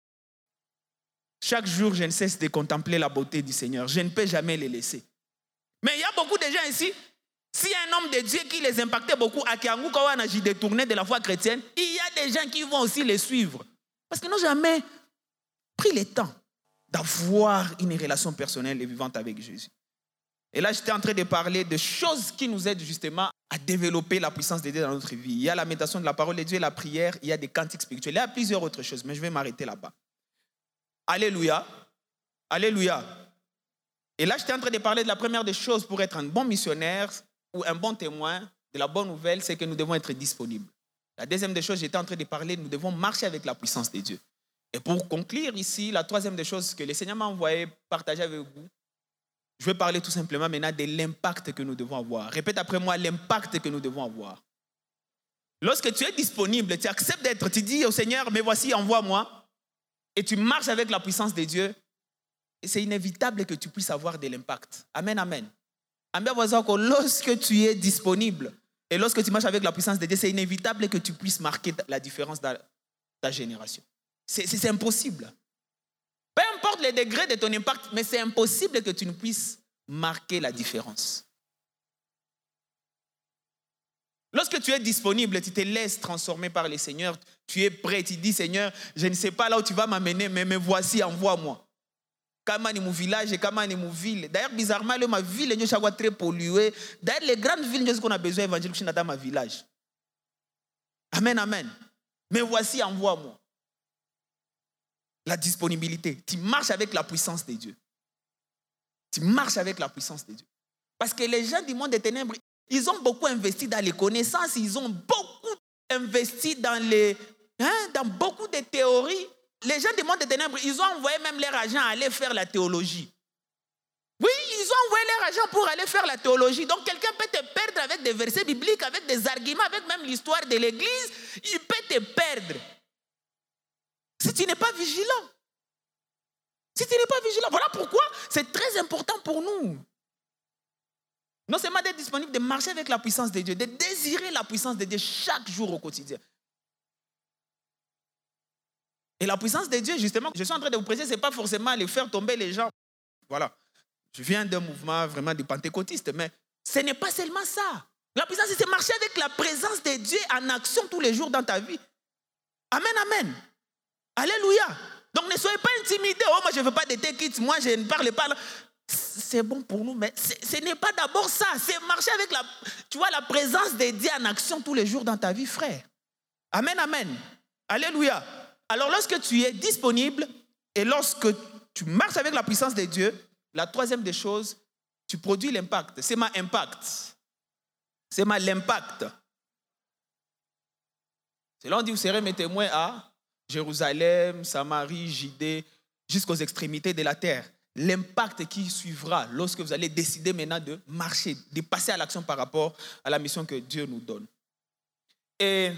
Speaker 4: chaque jour, je ne cesse de contempler la beauté du Seigneur. Je ne peux jamais les laisser. Mais il y a beaucoup de gens ici, s'il y a un homme de Dieu qui les impactait beaucoup, à Kiangou, quand on a détourné de la foi chrétienne, il y a des gens qui vont aussi les suivre. Parce qu'ils n'ont jamais pris le temps d'avoir une relation personnelle et vivante avec Jésus. Et là, j'étais en train de parler de choses qui nous aident justement à développer la puissance de Dieu dans notre vie. Il y a la méditation de la parole de Dieu, la prière, il y a des cantiques spirituels. Il y a plusieurs autres choses, mais je vais m'arrêter là-bas. Alléluia. Alléluia. Et là, j'étais en train de parler de la première des choses pour être un bon missionnaire ou un bon témoin de la bonne nouvelle, c'est que nous devons être disponibles. La deuxième des choses, j'étais en train de parler, nous devons marcher avec la puissance de Dieu. Et pour conclure ici, la troisième des choses que le Seigneur m'a envoyé partager avec vous, je vais parler tout simplement maintenant de l'impact que nous devons avoir. Répète après moi, l'impact que nous devons avoir. Lorsque tu es disponible, tu acceptes d'être, tu dis au Seigneur, mais voici, envoie-moi, et tu marches avec la puissance de Dieu, et c'est inévitable que tu puisses avoir de l'impact. Amen, amen. Amen, voisin, que lorsque tu es disponible, et lorsque tu marches avec la puissance de Dieu, c'est inévitable que tu puisses marquer la différence dans ta génération. C'est, c'est, c'est impossible. Peu importe le degré de ton impact, mais c'est impossible que tu ne puisses marquer la différence. Lorsque tu es disponible, tu te laisses transformer par le Seigneur, tu es prêt, tu dis, Seigneur, je ne sais pas là où tu vas m'amener, mais me voici, envoie-moi. Comment est mon village et comment est mon ville. D'ailleurs, bizarrement, ma ville est très polluée. D'ailleurs, les grandes villes, c'est qu'on a besoin d'évangéliser dans ma village. Amen, amen. Mais voici, envoie-moi. La disponibilité. Tu marches avec la puissance de Dieu. Tu marches avec la puissance de Dieu. Parce que les gens du monde des ténèbres, ils ont beaucoup investi dans les connaissances, ils ont beaucoup investi dans, les, hein, dans beaucoup de théories. Les gens du monde des ténèbres, ils ont envoyé même leur argent à aller faire la théologie. Oui, ils ont envoyé leur argent pour aller faire la théologie. Donc quelqu'un peut te perdre avec des versets bibliques, avec des arguments, avec même l'histoire de l'Église. Il peut te perdre. Si tu n'es pas vigilant. Si tu n'es pas vigilant. Voilà pourquoi c'est très important pour nous. Non seulement d'être disponible, de marcher avec la puissance de Dieu, de désirer la puissance de Dieu chaque jour au quotidien. Et la puissance de Dieu, justement, je suis en train de vous prêcher, ce n'est pas forcément aller faire tomber les gens. Voilà. Je viens d'un mouvement vraiment de pentecôtistes, mais ce n'est pas seulement ça. La puissance, c'est marcher avec la présence de Dieu en action tous les jours dans ta vie. Amen, amen. Alléluia. Donc ne soyez pas intimidés. Oh, moi je ne veux pas de tes moi je ne parle pas. C'est bon pour nous, mais ce n'est pas d'abord ça. C'est marcher avec la, tu vois, la présence de Dieu en action tous les jours dans ta vie, frère. Amen, amen. Alléluia. Alors lorsque tu es disponible et lorsque tu marches avec la puissance de Dieu, la troisième des choses, tu produis l'impact. C'est ma impact. C'est ma l'impact. C'est là on dit vous serez mes témoins à Jérusalem, Samarie, Judée, jusqu'aux extrémités de la terre. L'impact qui suivra lorsque vous allez décider maintenant de marcher, de passer à l'action par rapport à la mission que Dieu nous donne. Et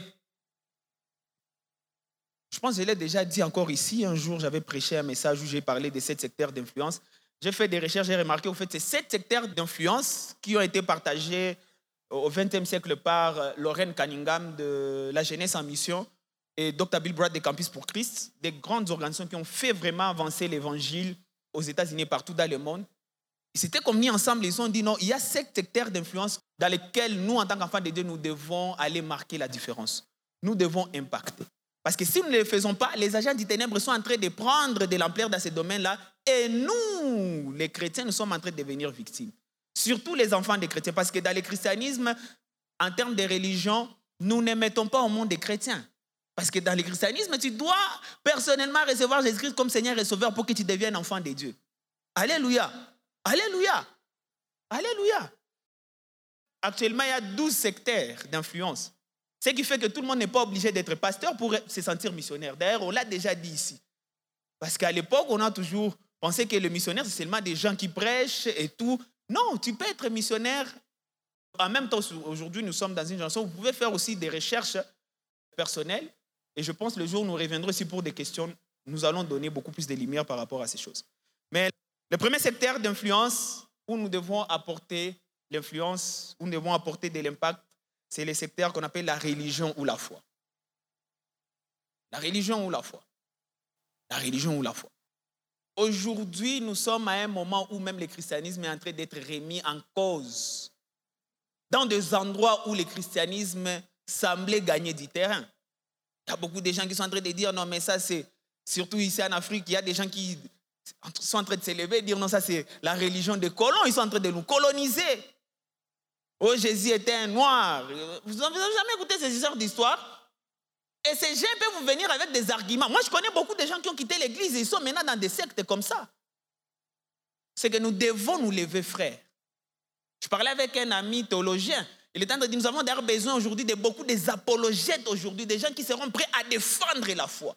Speaker 4: je pense que je l'ai déjà dit encore ici. Un jour, j'avais prêché un message où j'ai parlé des sept secteurs d'influence. J'ai fait des recherches, j'ai remarqué, en fait, ces sept secteurs d'influence qui ont été partagés au vingtième siècle par Lorraine Cunningham de la Jeunesse en Mission et docteur Bill Bright de Campus pour Christ, des grandes organisations qui ont fait vraiment avancer l'évangile aux États-Unis et partout dans le monde. Ils s'étaient comme mis ensemble, ils ont dit non, il y a sept secteurs d'influence dans lesquels nous, en tant qu'enfants de Dieu, nous devons aller marquer la différence. Nous devons impacter. Parce que si nous ne le faisons pas, les agents du ténèbre sont en train de prendre de l'ampleur dans ces domaines-là et nous, les chrétiens, nous sommes en train de devenir victimes. Surtout les enfants des chrétiens, parce que dans le christianisme, en termes de religion,
Speaker 5: nous ne mettons pas au monde des chrétiens. Parce que dans le christianisme, tu dois personnellement recevoir Jésus-Christ comme Seigneur et Sauveur pour que tu deviennes enfant de Dieu. Alléluia. Alléluia. Alléluia. Actuellement, il y a douze sectaires d'influence. Ce qui fait que tout le monde n'est pas obligé d'être pasteur pour se sentir missionnaire. D'ailleurs, on l'a déjà dit ici. Parce qu'à l'époque, on a toujours pensé que le missionnaire, c'est seulement des gens qui prêchent et tout. Non, tu peux être missionnaire. En même temps, aujourd'hui, nous sommes dans une génération où vous pouvez faire aussi des recherches personnelles. Et je pense que le jour où nous reviendrons ici pour des questions, nous allons donner beaucoup plus de lumière par rapport à ces choses. Mais le premier secteur d'influence où nous devons apporter l'influence, où nous devons apporter de l'impact, c'est le secteur qu'on appelle la religion ou la foi. La religion ou la foi. La religion ou la foi. Aujourd'hui, nous sommes à un moment où même le christianisme est en train d'être remis en cause. Dans des endroits où le christianisme semblait gagner du terrain. Il y a beaucoup de gens qui sont en train de dire non, mais ça c'est, surtout ici en Afrique, il y a des gens qui sont en train de s'élever et dire non, ça c'est la religion des colons, ils sont en train de nous coloniser. Oh, Jésus était un noir. Vous n'avez jamais écouté ces histoires d'histoire? Et ces gens peuvent vous venir avec des arguments. Moi, je connais beaucoup de gens qui ont quitté l'église et ils sont maintenant dans des sectes comme ça. C'est que nous devons nous lever, frères. Je parlais avec un ami théologien. Il est en train de dire, nous avons d'ailleurs besoin aujourd'hui de beaucoup des apologètes aujourd'hui, des gens qui seront prêts à défendre la foi.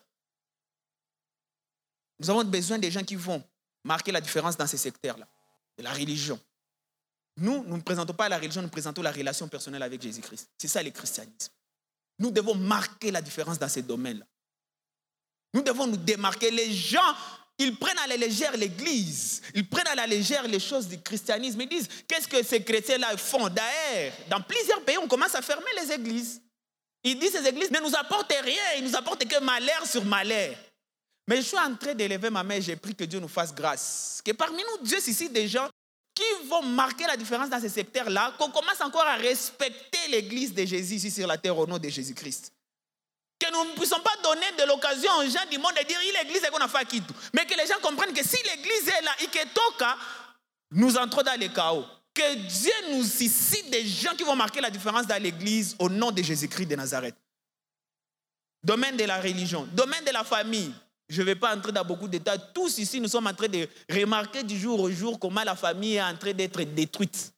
Speaker 5: Nous avons besoin des gens qui vont marquer la différence dans ces secteurs-là, de la religion. Nous, nous ne présentons pas la religion, nous présentons la relation personnelle avec Jésus-Christ. C'est ça le christianisme. Nous devons marquer la différence dans ces domaines-là. Nous devons nous démarquer. Les gens, ils prennent à la légère l'église. Ils prennent à la légère les choses du christianisme. Ils disent, qu'est-ce que ces chrétiens-là font? D'ailleurs, dans plusieurs pays, on commence à fermer les églises. Ils disent, ces églises ne nous apportent rien. Ils nous apportent que malheur sur malheur. Mais je suis en train d'élever ma main et j'ai pris que Dieu nous fasse grâce. Que parmi nous, Dieu suscite des gens qui vont marquer la différence dans ces secteurs-là, qu'on commence encore à respecter l'église de Jésus ici sur la terre au nom de Jésus-Christ. Que nous ne puissions pas donner de l'occasion aux gens du monde de dire « l'église est qu'on a fait qui tout ». Mais que les gens comprennent que si l'église est là et que toka, nous entrons dans le chaos. Que Dieu nous suscite des gens qui vont marquer la différence dans l'église au nom de Jésus-Christ de Nazareth. Domaine de la religion, domaine de la famille. Je ne vais pas entrer dans beaucoup de détails. Tous ici, nous sommes en train de remarquer du jour au jour comment la famille est en train d'être détruite.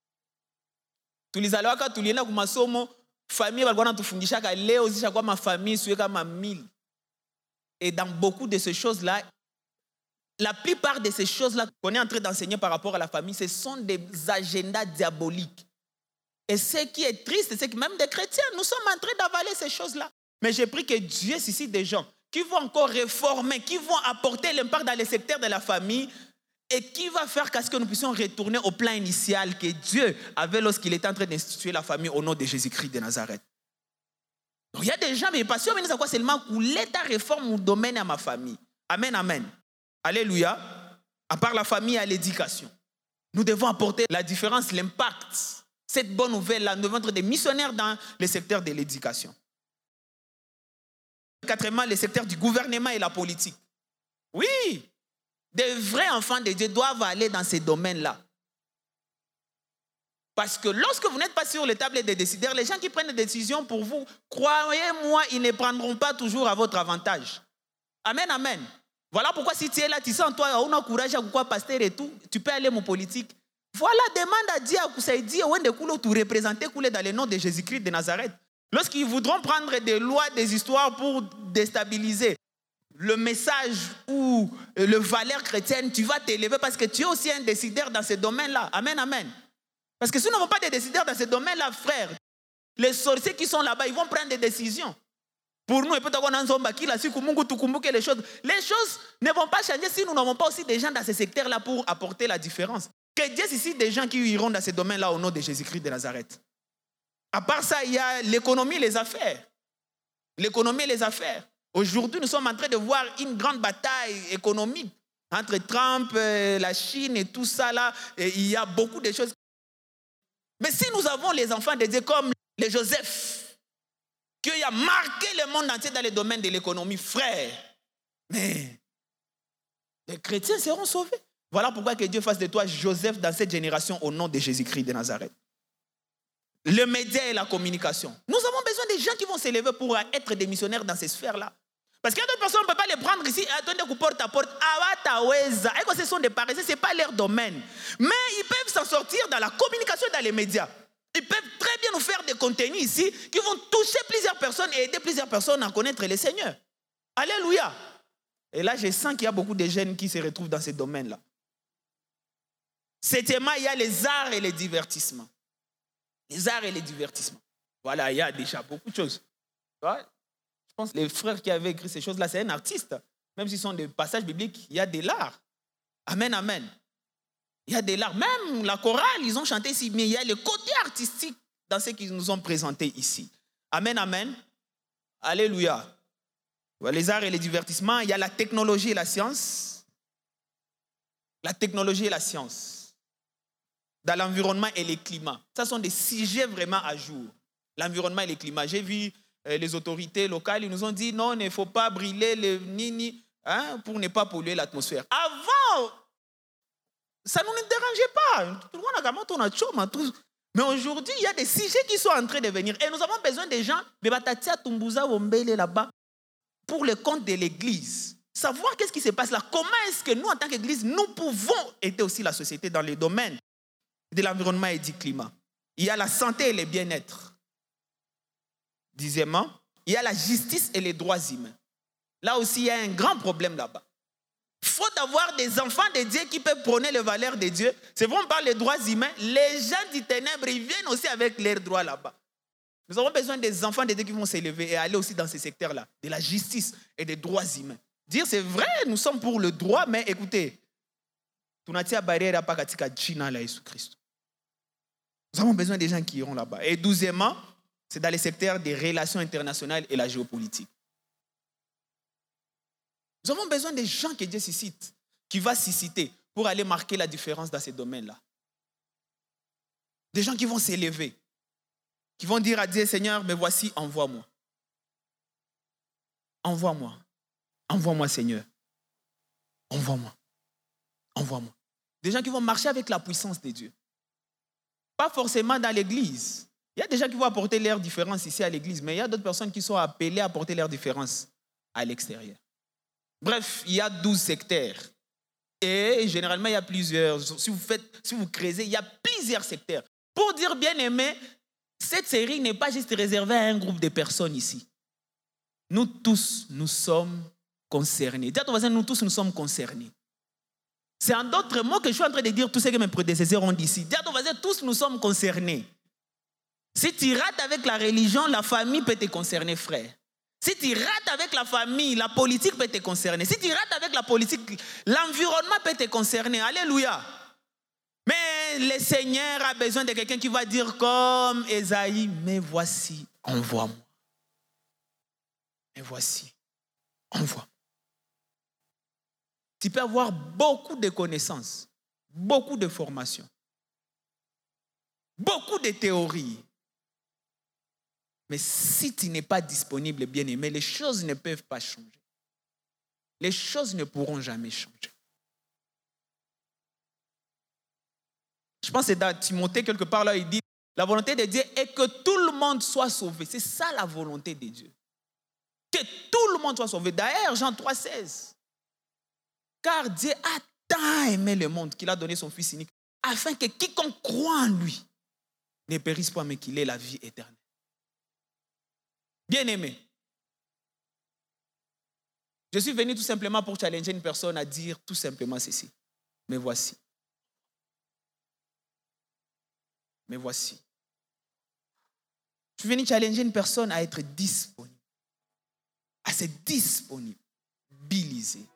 Speaker 5: Tulizaliwaka tulienda kwa masomo, famille walikuwa wanatufundisha leo zisha kwa ma famille suwe kama mille. Et dans beaucoup de ces choses-là, la plupart de ces choses-là qu'on est en train d'enseigner par rapport à la famille, ce sont des agendas diaboliques. Et ce qui est triste, c'est que même des chrétiens, nous sommes en train d'avaler ces choses-là. Mais j'ai pris que Dieu suscite des gens qui vont encore réformer, qui vont apporter l'impact dans les secteurs de la famille et qui va faire qu'à ce que nous puissions retourner au plan initial que Dieu avait lorsqu'il était en train d'instituer la famille au nom de Jésus-Christ de Nazareth. Donc il y a des gens, mais pas sûr, mais c'est quoi seulement que l'État réforme mon domaine à ma famille. Amen, amen. Alléluia. À part la famille, il y a l'éducation. Nous devons apporter la différence, l'impact. Cette bonne nouvelle-là, nous devons être des missionnaires dans le secteur de l'éducation. Quatrièmement, le secteur du gouvernement et la politique. Oui, des vrais enfants de Dieu doivent aller dans ces domaines-là. Parce que lorsque vous n'êtes pas sur les tables des décideurs, les gens qui prennent des décisions pour vous, croyez-moi, ils ne prendront pas toujours à votre avantage. Amen, amen. Voilà pourquoi si tu es là, tu sens toi, on a courage à quoi pasteur et tout, tu peux aller mon politique. Voilà, demande à Dieu, à Koussaïdi, à Wende Koulo, tu représenter Koulé dans le nom de Jésus-Christ de Nazareth. Lorsqu'ils voudront prendre des lois, des histoires pour déstabiliser le message ou le valeur chrétienne, tu vas t'élever parce que tu es aussi un décideur dans ces domaines-là. Amen, amen. Parce que si nous n'avons pas de décideurs dans ces domaines-là, frère, les sorciers qui sont là-bas, ils vont prendre des décisions. Pour nous, les choses, les choses ne vont pas changer si nous n'avons pas aussi des gens dans ces secteurs-là pour apporter la différence. Que Dieu ici des gens qui iront dans ces domaines-là au nom de Jésus-Christ de Nazareth. À part ça, il y a l'économie et les affaires. L'économie et les affaires. Aujourd'hui, nous sommes en train de voir une grande bataille économique entre Trump, la Chine et tout ça là. Et il y a beaucoup de choses. Mais si nous avons les enfants de Dieu comme les Joseph, qui a marqué le monde entier dans le domaine de l'économie, frère, mais les chrétiens seront sauvés. Voilà pourquoi que Dieu fasse de toi Joseph dans cette génération au nom de Jésus-Christ de Nazareth. Le média et la communication. Nous avons besoin des gens qui vont s'élever pour être des missionnaires dans ces sphères-là. Parce qu'il y a d'autres personnes, on ne peut pas les prendre ici, attendez qu'on porte à porte. Et que ce sont des paresseux, ce n'est pas leur domaine. Mais ils peuvent s'en sortir dans la communication, dans les médias. Ils peuvent très bien nous faire des contenus ici qui vont toucher plusieurs personnes et aider plusieurs personnes à connaître le Seigneur. Alléluia. Et là, je sens qu'il y a beaucoup de jeunes qui se retrouvent dans ces domaines-là. Septièmement, il y a les arts et les divertissements. Les arts et les divertissements. Voilà, il y a déjà beaucoup de choses. Tu vois? Je pense que les frères qui avaient écrit ces choses-là, c'est un artiste. Même s'ils sont des passages bibliques, il y a de l'art. Amen, amen. Il y a de l'art. Même la chorale, ils ont chanté ici, mais il y a le côté artistique dans ce qu'ils nous ont présenté ici. Amen, amen. Alléluia. Les arts et les divertissements, il y a la technologie et la science. La technologie et la science. Dans l'environnement et les climats. Ça sont des sujets vraiment à jour. L'environnement et les climats. J'ai vu euh, les autorités locales, ils nous ont dit non, il ne faut pas brûler le nini hein, pour ne pas polluer l'atmosphère. Avant, ça ne nous dérangeait pas. Mais aujourd'hui, il y a des sujets qui sont en train de venir. Et nous avons besoin des gens, là-bas, pour le compte de l'Église. Savoir qu'est-ce qui se passe là. Comment est-ce que nous, en tant qu'Église, nous pouvons aider aussi la société dans les domaines de l'environnement et du climat. Il y a la santé et le bien-être. Dixièmement, il y a la justice et les droits humains. Là aussi, il y a un grand problème là-bas. Il faut avoir des enfants de Dieu qui peuvent prôner les valeurs de Dieu. C'est vrai, on parle des droits humains. Les gens du ténèbre, ils viennent aussi avec leurs droits là-bas. Nous avons besoin des enfants de Dieu qui vont s'élever et aller aussi dans ces secteurs-là, de la justice et des droits humains. Dire, c'est vrai, nous sommes pour le droit, mais écoutez, nous avons besoin des gens qui iront là-bas. Et douzièmement, c'est dans les secteurs des relations internationales et la géopolitique. Nous avons besoin des gens que Dieu suscite, qui va susciter pour aller marquer la différence dans ces domaines-là. Des gens qui vont s'élever, qui vont dire à Dieu, Seigneur, mais voici, envoie-moi. Envoie-moi. Envoie-moi, Seigneur. Envoie-moi. Envoie-moi. Des gens qui vont marcher avec la puissance de Dieu. Pas forcément dans l'église. Il y a des gens qui vont apporter leur différence ici à l'église, mais il y a d'autres personnes qui sont appelées à apporter leur différence à l'extérieur. Bref, il y a douze secteurs. Et généralement, il y a plusieurs. Si vous faites, si vous creusez, il y a plusieurs secteurs. Pour dire bien aimé, cette série n'est pas juste réservée à un groupe de personnes ici. Nous tous, nous sommes concernés. Dis à ton voisin, nous tous, nous sommes concernés. C'est en d'autres mots que je suis en train de dire tout ce que mes prédécesseurs ont dit ici. Dis à ton voisin, tous, nous sommes concernés. Si tu rates avec la religion, la famille peut te concerner, frère. Si tu rates avec la famille, la politique peut te concerner. Si tu rates avec la politique, l'environnement peut te concerner. Alléluia. Mais le Seigneur a besoin de quelqu'un qui va dire comme Ésaïe, mais voici, envoie-moi. Mais voici, envoie-moi. Tu peux avoir beaucoup de connaissances, beaucoup de formations, beaucoup de théories. Mais si tu n'es pas disponible, bien-aimé, les choses ne peuvent pas changer. Les choses ne pourront jamais changer. Je pense que c'est dans Timothée, quelque part là, il dit, la volonté de Dieu est que tout le monde soit sauvé. C'est ça la volonté de Dieu. Que tout le monde soit sauvé. D'ailleurs, Jean trois seize. Car Dieu a tant aimé le monde qu'il a donné son Fils unique, afin que quiconque croit en lui ne périsse pas, mais qu'il ait la vie éternelle. Bien-aimé, je suis venu tout simplement pour challenger une personne à dire tout simplement ceci. Mais voici. Mais voici. Je suis venu challenger une personne à être disponible. À se disponibiliser.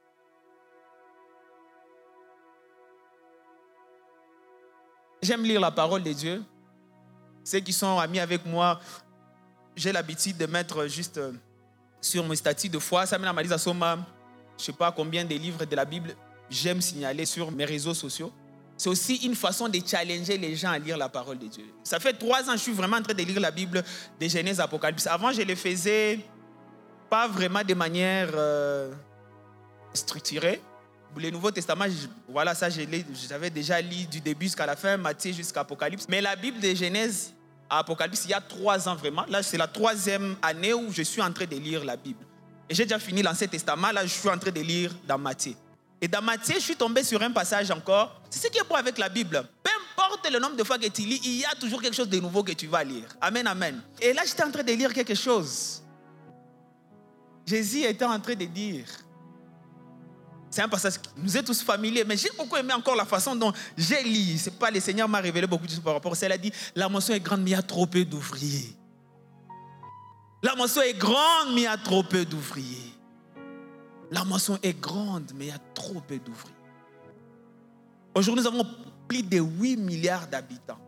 Speaker 5: J'aime lire la parole de Dieu. Ceux qui sont amis avec moi, j'ai l'habitude de mettre juste sur mon statut de foi, ça m'a dit à Soma, je ne sais pas combien de livres de la Bible j'aime signaler sur mes réseaux sociaux. C'est aussi une façon de challenger les gens à lire la parole de Dieu. Ça fait trois ans que je suis vraiment en train de lire la Bible de Genèse à Apocalypse. Avant, je le faisais pas vraiment de manière euh, structurée. Le Nouveau Testament, je, voilà, ça, je j'avais déjà lu du début jusqu'à la fin, Matthieu jusqu'à Apocalypse. Mais la Bible de Genèse à Apocalypse il y a trois ans vraiment. Là, c'est la troisième année où je suis en train de lire la Bible. Et j'ai déjà fini l'Ancien Testament. Là, je suis en train de lire dans Matthieu. Et dans Matthieu, je suis tombé sur un passage encore. C'est ce qui est beau avec la Bible. Peu importe le nombre de fois que tu lis, il y a toujours quelque chose de nouveau que tu vas lire. Amen, amen. Et là, j'étais en train de lire quelque chose. Jésus était en train de dire... C'est un passage qui nous est tous familier, mais j'ai beaucoup aimé encore la façon dont j'ai lu. C'est pas le Seigneur m'a révélé beaucoup de choses par rapport à ça. Il a dit, la moisson est grande, mais il y a trop peu d'ouvriers. La moisson est grande, mais il y a trop peu d'ouvriers. La moisson est grande, mais il y a trop peu d'ouvriers. Aujourd'hui, nous avons plus de huit milliards d'habitants.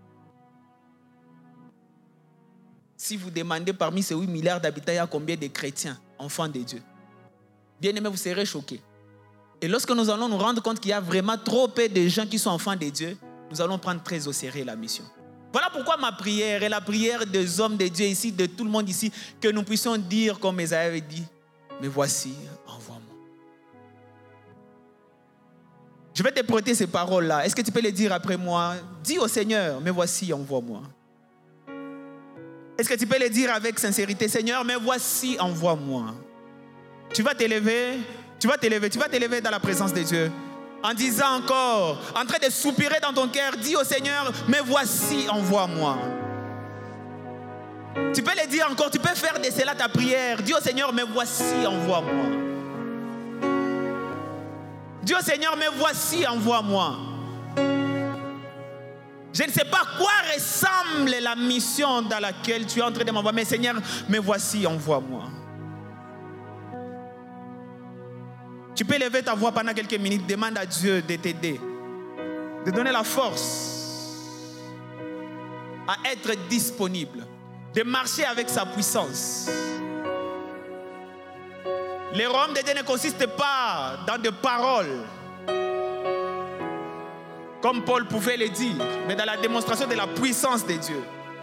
Speaker 5: Si vous demandez parmi ces huit milliards d'habitants, il y a combien de chrétiens, enfants de Dieu? Bien aimé, vous serez choqués. Et lorsque nous allons nous rendre compte qu'il y a vraiment trop peu de gens qui sont enfants de Dieu, nous allons prendre très au sérieux la mission. Voilà pourquoi ma prière et la prière des hommes de Dieu ici, de tout le monde ici, que nous puissions dire comme Ésaïe avait dit, mais voici, envoie-moi. Je vais te prêter ces paroles-là. Est-ce que tu peux les dire après moi? Dis au Seigneur, mais voici, envoie-moi. Est-ce que tu peux les dire avec sincérité? Seigneur, mais voici, envoie-moi. Tu vas t'élever, tu vas t'élever, tu vas t'élever dans la présence de Dieu. En disant encore, en train de soupirer dans ton cœur, dis au Seigneur, mais voici, envoie-moi. Tu peux le dire encore, tu peux faire de cela ta prière. Dis au Seigneur, mais voici, envoie-moi. Dis au Seigneur, mais voici, envoie-moi. Je ne sais pas à quoi ressemble la mission dans laquelle tu es en train de m'envoyer, mais Seigneur, mais voici, envoie-moi. Tu peux lever ta voix pendant quelques minutes, demande à Dieu de t'aider, de donner la force à être disponible, de marcher avec sa puissance. Le royaume de Dieu ne consiste pas dans des paroles, comme Paul pouvait le dire, mais dans la démonstration de la puissance de Dieu.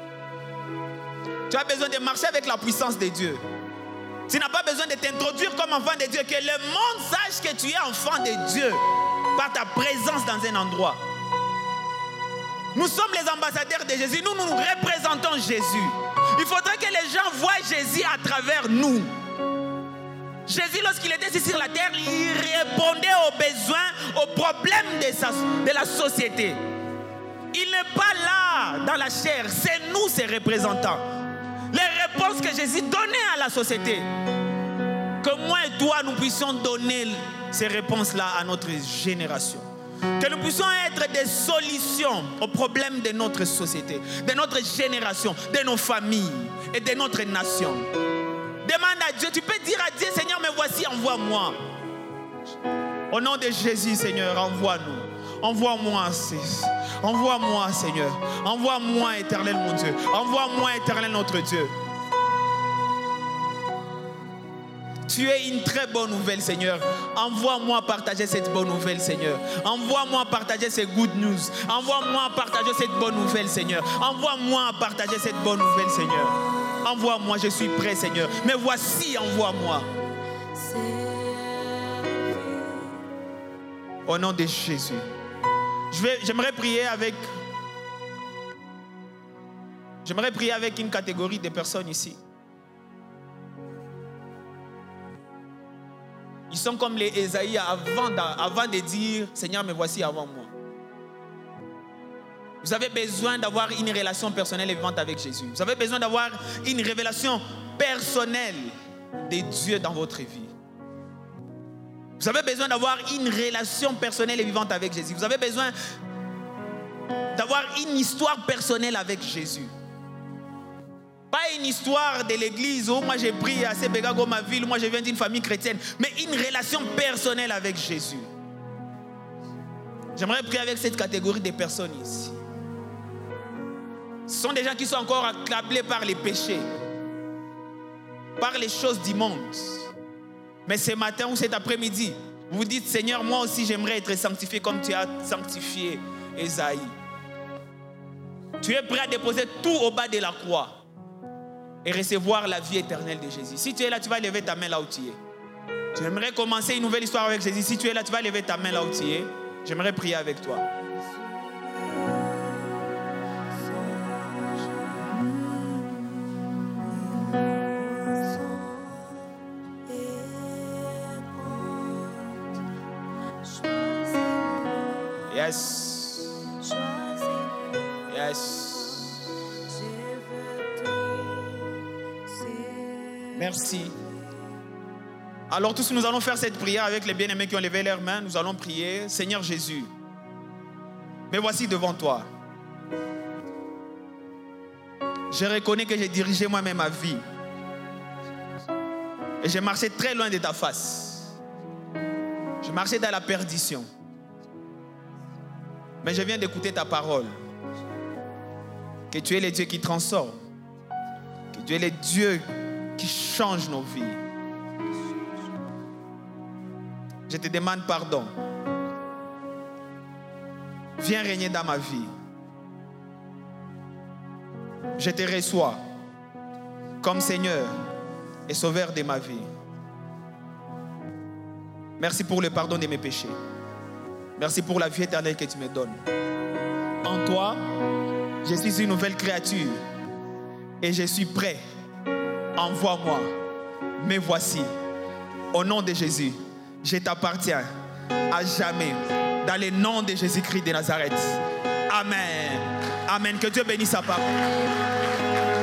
Speaker 5: Tu as besoin de marcher avec la puissance de Dieu. Tu n'as pas besoin de t'introduire comme enfant de Dieu. Que le monde sache que tu es enfant de Dieu par ta présence dans un endroit. Nous sommes les ambassadeurs de Jésus. Nous, nous représentons Jésus. Il faudrait que les gens voient Jésus à travers nous. Jésus, lorsqu'il était ici sur la terre, il répondait aux besoins, aux problèmes de, sa, de la société. Il n'est pas là dans la chair. C'est nous, ses représentants. Les réponses que Jésus donnait à la société, que moi et toi nous puissions donner ces réponses-là à notre génération. Que nous puissions être des solutions aux problèmes de notre société, de notre génération, de nos familles et de notre nation. Demande à Dieu, tu peux dire à Dieu, Seigneur, mais voici, envoie-moi. Au nom de Jésus, Seigneur, envoie-nous. Envoie-moi, envoie-moi, Seigneur. Envoie-moi, éternel mon Dieu. Envoie-moi, éternel notre Dieu. Tu es une très bonne nouvelle, Seigneur. Envoie-moi partager cette bonne nouvelle, Seigneur. Envoie-moi partager ces good news. Envoie-moi partager cette bonne nouvelle, Seigneur. Envoie-moi partager cette bonne nouvelle, Seigneur. Envoie-moi, je suis prêt, Seigneur. Mais voici, envoie-moi. Au nom de Jésus. Je vais, j'aimerais prier avec... J'aimerais prier avec une catégorie de personnes ici. Ils sont comme les Ésaïe avant de, avant de dire « Seigneur, me voici avant moi ». Vous avez besoin d'avoir une relation personnelle et vivante avec Jésus. Vous avez besoin d'avoir une révélation personnelle de Dieu dans votre vie. Vous avez besoin d'avoir une relation personnelle et vivante avec Jésus. Vous avez besoin d'avoir une histoire personnelle avec Jésus. Pas une histoire de l'église où moi j'ai pris à Sébegago, ma ville, où moi je viens d'une famille chrétienne, mais une relation personnelle avec Jésus. J'aimerais prier avec cette catégorie de personnes ici. Ce sont des gens qui sont encore accablés par les péchés, par les choses du monde. Mais ce matin ou cet après-midi, vous vous dites, Seigneur, moi aussi j'aimerais être sanctifié comme tu as sanctifié Ésaïe. Tu es prêt à déposer tout au bas de la croix et recevoir la vie éternelle de Jésus. Si tu es là, tu vas lever ta main là où tu es. Tu aimerais commencer une nouvelle histoire avec Jésus. Si tu es là, tu vas lever ta main là où tu es. J'aimerais prier avec toi. Yes. Yes. Merci. Alors tous, nous allons faire cette prière avec les bien-aimés qui ont levé leurs mains. Nous allons prier. Seigneur Jésus, me voici devant toi. Je reconnais que j'ai dirigé moi-même ma vie. Et j'ai marché très loin de ta face. Je marchais dans la perdition. Mais je viens d'écouter ta parole. Que tu es le Dieu qui transforme. Que tu es le Dieu qui change nos vies. Je te demande pardon. Viens régner dans ma vie. Je te reçois comme Seigneur et Sauveur de ma vie. Merci pour le pardon de mes péchés. Merci pour la vie éternelle que tu me donnes. En toi, je suis une nouvelle créature et je suis prêt. Envoie-moi. Me voici. Au nom de Jésus, je t'appartiens à jamais. Dans le nom de Jésus-Christ de Nazareth. Amen. Amen. Que Dieu bénisse sa parole.